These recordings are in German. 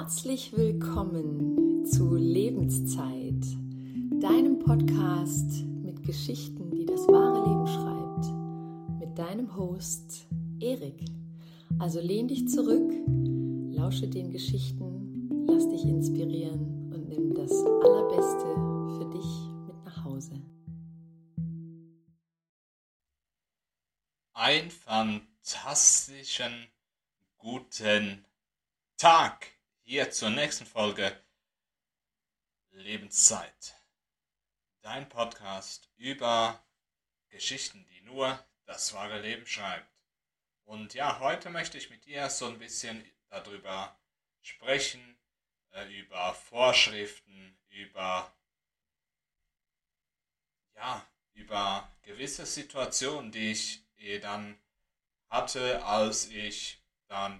Herzlich willkommen zu Lebenszeit, deinem Podcast mit Geschichten, die das wahre Leben schreibt, mit deinem Host Erik. Also lehn dich zurück, lausche den Geschichten, lass dich inspirieren und nimm das Allerbeste für dich mit nach Hause. Einen fantastischen guten Tag hier zur nächsten Folge Lebenszeit. Dein Podcast über Geschichten, die nur das wahre Leben schreibt. Und ja, heute möchte ich mit dir so ein bisschen darüber sprechen, über Vorschriften, über gewisse Situationen, die ich dann hatte, als ich dann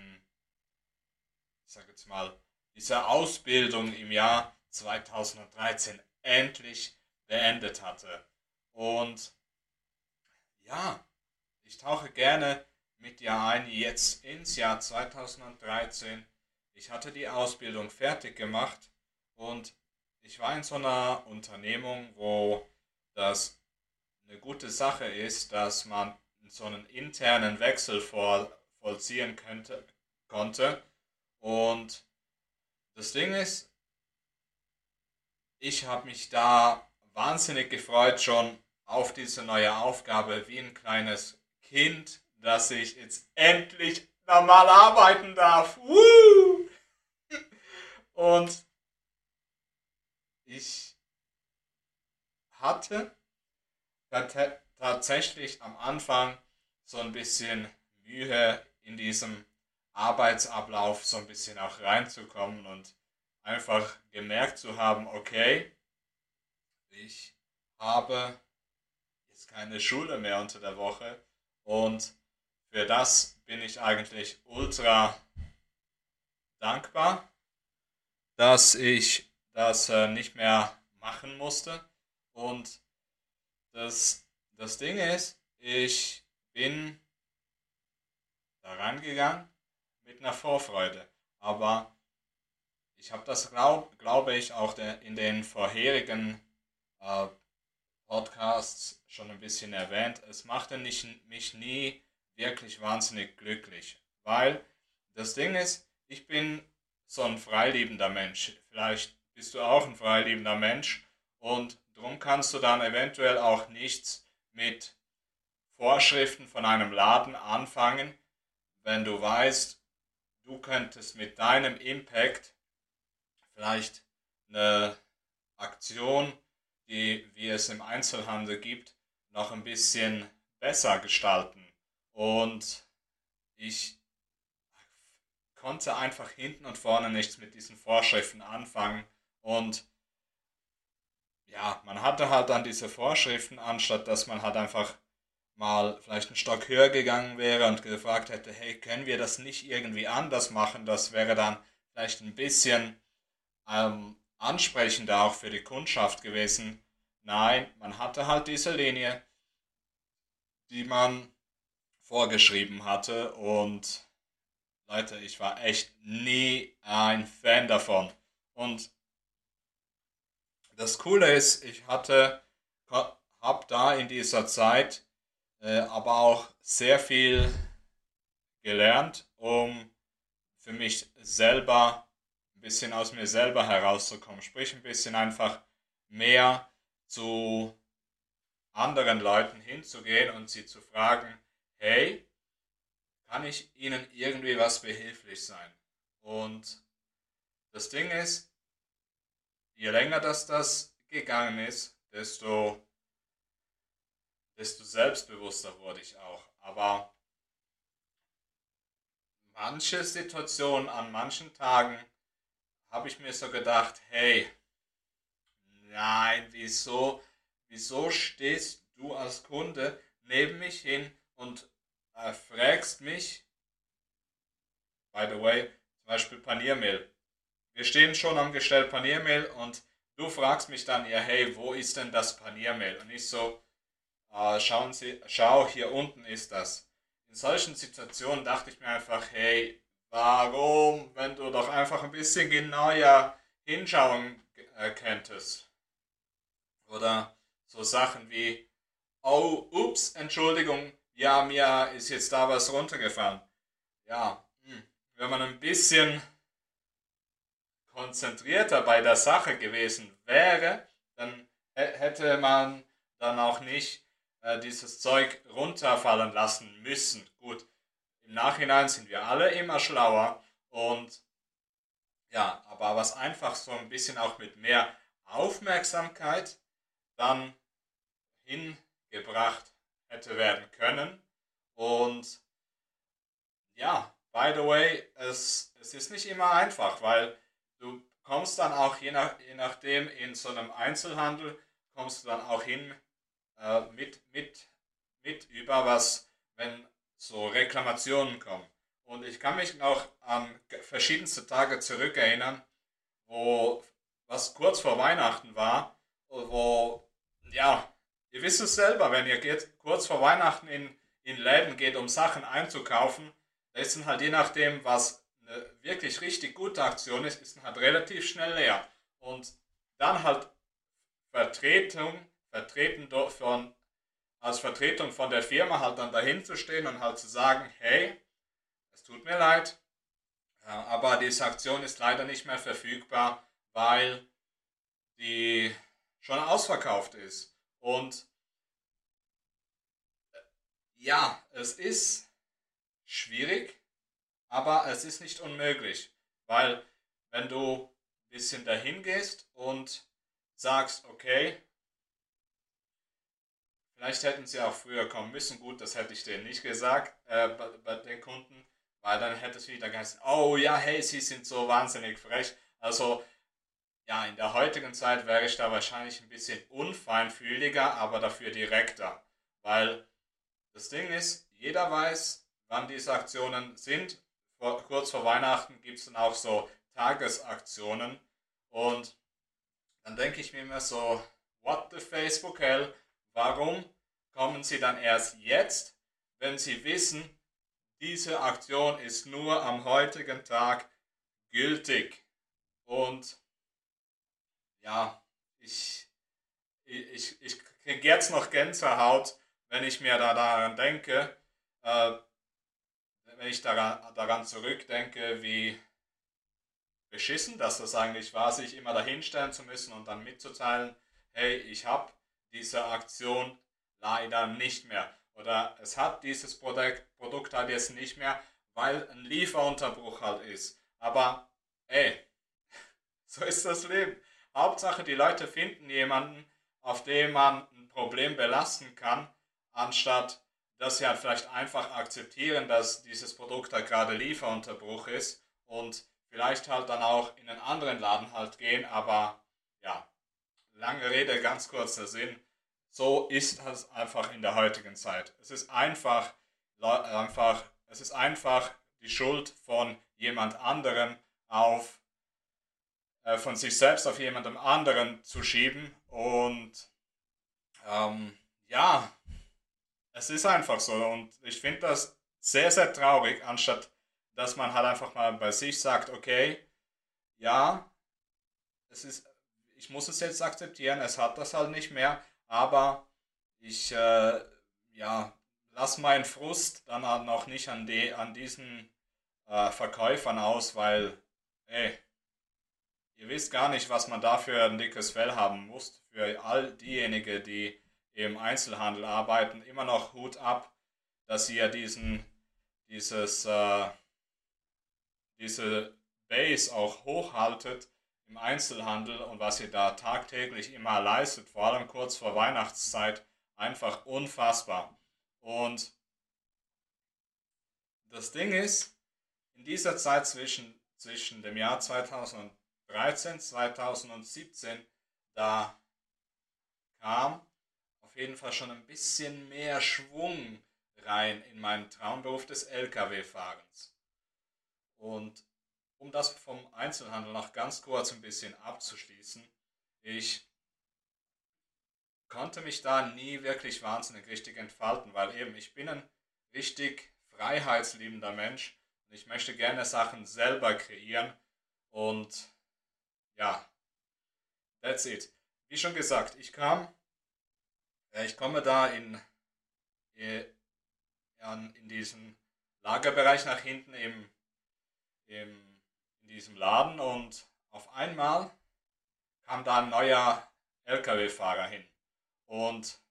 diese Ausbildung im Jahr 2013 endlich beendet hatte. Und ja, ich tauche gerne mit dir ein jetzt ins Jahr 2013. Ich hatte die Ausbildung fertig gemacht und ich war in so einer Unternehmung, wo das eine gute Sache ist, dass man so einen internen Wechsel vollziehen konnte. Und das Ding ist, ich habe mich da wahnsinnig gefreut schon auf diese neue Aufgabe, wie ein kleines Kind, dass ich jetzt endlich normal arbeiten darf. Woo! Und ich hatte tatsächlich am Anfang so ein bisschen Mühe in diesem Arbeitsablauf so ein bisschen auch reinzukommen und einfach gemerkt zu haben, okay, ich habe jetzt keine Schule mehr unter der Woche und für das bin ich eigentlich ultra dankbar, dass ich das nicht mehr machen musste. Und das Ding ist, ich bin da reingegangen mit einer Vorfreude. Aber ich habe das, glaube ich, auch in den vorherigen äh, Podcasts schon ein bisschen erwähnt. Es machte mich nie wirklich wahnsinnig glücklich. Weil das Ding ist, ich bin so ein freiliebender Mensch. Vielleicht bist du auch ein freiliebender Mensch. Und darum kannst du dann eventuell auch nichts mit Vorschriften von einem Laden anfangen, wenn du weißt, du könntest mit deinem Impact vielleicht eine Aktion, wie es im Einzelhandel gibt, noch ein bisschen besser gestalten. Und ich konnte einfach hinten und vorne nichts mit diesen Vorschriften anfangen. Und ja, man hatte halt dann diese Vorschriften, anstatt dass man halt einfach mal vielleicht einen Stock höher gegangen wäre und gefragt hätte, hey, können wir das nicht irgendwie anders machen? Das wäre dann vielleicht ein bisschen ansprechender auch für die Kundschaft gewesen. Nein, man hatte halt diese Linie, die man vorgeschrieben hatte und Leute, ich war echt nie ein Fan davon. Und das Coole ist, habe da in dieser Zeit aber auch sehr viel gelernt, um für mich selber ein bisschen aus mir selber herauszukommen. Sprich, ein bisschen einfach mehr zu anderen Leuten hinzugehen und sie zu fragen, hey, kann ich Ihnen irgendwie was behilflich sein? Und das Ding ist, je länger das gegangen ist, desto selbstbewusster wurde ich auch. Aber manche Situationen an manchen Tagen habe ich mir so gedacht, hey, nein, wieso stehst du als Kunde neben mich hin und fragst mich, by the way, zum Beispiel Paniermehl. Wir stehen schon am Gestell Paniermehl und du fragst mich dann, ja, hey, wo ist denn das Paniermehl? Und ich so, schau, hier unten ist das. In solchen Situationen dachte ich mir einfach, hey, warum, wenn du doch einfach ein bisschen genauer hinschauen könntest. Oder so Sachen wie, oh, ups, Entschuldigung, ja, mir ist jetzt da was runtergefallen. Ja, wenn man ein bisschen konzentrierter bei der Sache gewesen wäre, dann hätte man dann auch nicht dieses Zeug runterfallen lassen müssen. Gut, im Nachhinein sind wir alle immer schlauer und ja, aber was einfach so ein bisschen auch mit mehr Aufmerksamkeit dann hingebracht hätte werden können. Und ja, by the way, es ist nicht immer einfach, weil du kommst dann auch je nachdem in so einem Einzelhandel, kommst du dann auch hin mit über was, wenn so Reklamationen kommen. Und ich kann mich noch an verschiedenste Tage zurückerinnern, wo was kurz vor Weihnachten war, wo, ja, ihr wisst es selber, wenn ihr geht, kurz vor Weihnachten in Läden geht, um Sachen einzukaufen, da ist dann halt je nachdem, was eine wirklich richtig gute Aktion ist, ist dann halt relativ schnell leer. Und dann halt vertreten von, als Vertretung von der Firma halt dann dahin zu stehen und halt zu sagen, hey, es tut mir leid, ja, aber diese Aktion ist leider nicht mehr verfügbar, weil die schon ausverkauft ist. Und ja, es ist schwierig, aber es ist nicht unmöglich, weil wenn du ein bisschen dahin gehst und sagst, okay, vielleicht hätten sie auch früher kommen müssen, gut, das hätte ich denen nicht gesagt bei den Kunden, weil dann hätte es wieder geheißen, oh ja, hey, sie sind so wahnsinnig frech. Also ja, in der heutigen Zeit wäre ich da wahrscheinlich ein bisschen unfeinfühliger, aber dafür direkter. Weil das Ding ist, jeder weiß, wann diese Aktionen sind. Kurz vor Weihnachten gibt es dann auch so Tagesaktionen. Und dann denke ich mir immer so, what the Facebook hell? Warum kommen sie dann erst jetzt, wenn sie wissen, diese Aktion ist nur am heutigen Tag gültig? Und ja, ich, ich kriege jetzt noch Gänsehaut, wenn ich mir da daran denke, äh, wenn ich daran zurückdenke, wie beschissen das eigentlich war, sich immer dahinstellen zu müssen und dann mitzuteilen, hey, ich habe diese Aktion leider nicht mehr. Oder es hat dieses Produkt halt jetzt nicht mehr, weil ein Lieferunterbruch halt ist. Aber ey, so ist das Leben. Hauptsache, die Leute finden jemanden, auf den man ein Problem belasten kann, anstatt dass sie halt vielleicht einfach akzeptieren, dass dieses Produkt halt gerade Lieferunterbruch ist und vielleicht halt dann auch in einen anderen Laden halt gehen, aber ja, lange Rede, ganz kurzer Sinn. So ist es einfach in der heutigen Zeit. Es ist einfach die Schuld von jemand anderem von sich selbst auf jemandem anderen zu schieben. Und ja, es ist einfach so. Und ich finde das sehr, sehr traurig, anstatt dass man halt einfach mal bei sich sagt, okay, ja, es ist, ich muss es jetzt akzeptieren, es hat das halt nicht mehr, aber ich, ja, lass meinen Frust dann halt noch nicht an diesen Verkäufern aus, weil, ey, ihr wisst gar nicht, was man dafür ein dickes Fell haben muss. Für all diejenigen, die im Einzelhandel arbeiten, immer noch Hut ab, dass ihr dieses, diese Base auch hochhaltet im Einzelhandel und was ihr da tagtäglich immer leistet, vor allem kurz vor Weihnachtszeit, einfach unfassbar. Und das Ding ist, in dieser Zeit zwischen dem Jahr 2013, 2017, da kam auf jeden Fall schon ein bisschen mehr Schwung rein in meinen Traumberuf des Lkw-Fahrens. Und um das vom Einzelhandel noch ganz kurz ein bisschen abzuschließen, ich konnte mich da nie wirklich wahnsinnig richtig entfalten, weil eben ich bin ein richtig freiheitsliebender Mensch. Ich möchte gerne Sachen selber kreieren und ja, that's it. Wie schon gesagt, ich komme da äh, in diesem Lagerbereich nach hinten in diesem Laden und auf einmal kam da ein neuer LKW-Fahrer hin. Und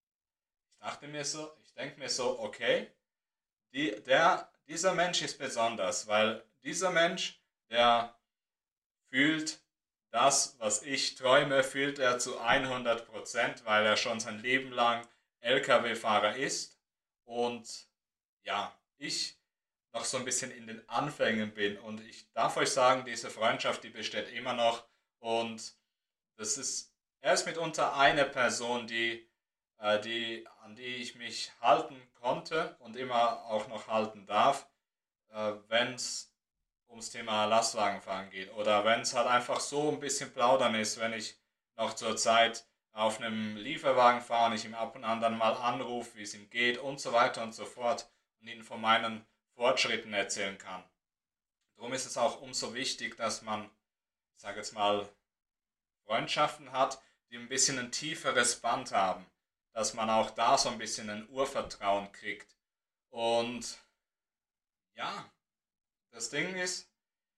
ich denke mir so, okay, dieser Mensch ist besonders, weil dieser Mensch, der fühlt das, was ich träume, fühlt er zu 100%, weil er schon sein Leben lang LKW-Fahrer ist und ja, ich noch so ein bisschen in den Anfängen bin und ich darf euch sagen, diese Freundschaft, die besteht immer noch und er ist mitunter eine Person, an die ich mich halten konnte und immer auch noch halten darf, wenn es ums Thema Lastwagenfahren geht. Oder wenn es halt einfach so ein bisschen plaudern ist, wenn ich noch zur Zeit auf einem Lieferwagen fahre und ich ihm ab und an dann mal anrufe, wie es ihm geht und so weiter und so fort und ihm von meinen Fortschritten erzählen kann. Darum ist es auch umso wichtig, dass man, ich sage jetzt mal, Freundschaften hat, die ein bisschen ein tieferes Band haben, dass man auch da so ein bisschen ein Urvertrauen kriegt. Und ja, das Ding ist,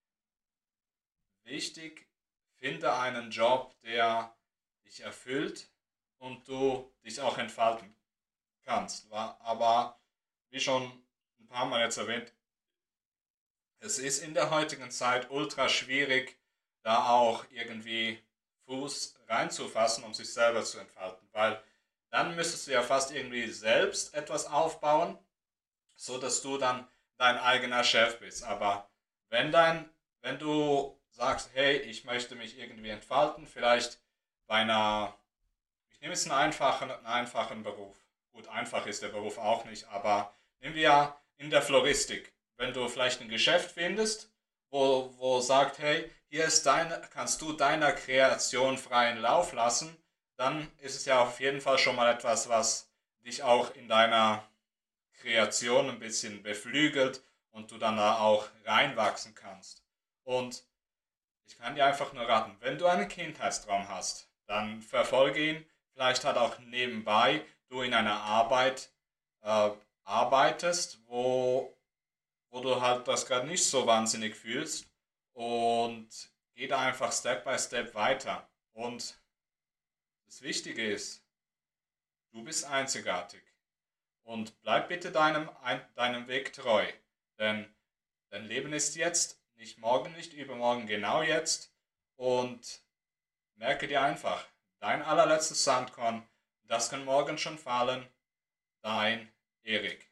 wichtig, finde einen Job, der dich erfüllt und du dich auch entfalten kannst. Aber wie schon ein paar Mal jetzt erwähnt, es ist in der heutigen Zeit ultra schwierig, da auch irgendwie Fuß reinzufassen, um sich selber zu entfalten, weil dann müsstest du ja fast irgendwie selbst etwas aufbauen, so dass du dann dein eigener Chef bist. Aber wenn du sagst, hey, ich möchte mich irgendwie entfalten, vielleicht bei ich nehme jetzt einen einfachen Beruf. Gut, einfach ist der Beruf auch nicht, aber nehmen wir ja in der Floristik. Wenn du vielleicht ein Geschäft findest, wo sagt, hey, kannst du deiner Kreation freien Lauf lassen, dann ist es ja auf jeden Fall schon mal etwas, was dich auch in deiner Kreation ein bisschen beflügelt und du dann da auch reinwachsen kannst. Und ich kann dir einfach nur raten, wenn du einen Kindheitstraum hast, dann verfolge ihn. Vielleicht hat auch nebenbei du in einer Arbeit äh, arbeitest, wo du halt das gerade nicht so wahnsinnig fühlst und geh da einfach Step by Step weiter. Und das Wichtige ist, du bist einzigartig und bleib bitte deinem Weg treu, denn dein Leben ist jetzt, nicht morgen, nicht übermorgen, genau jetzt und merke dir einfach, dein allerletztes Sandkorn, das kann morgen schon fallen, dein Erik.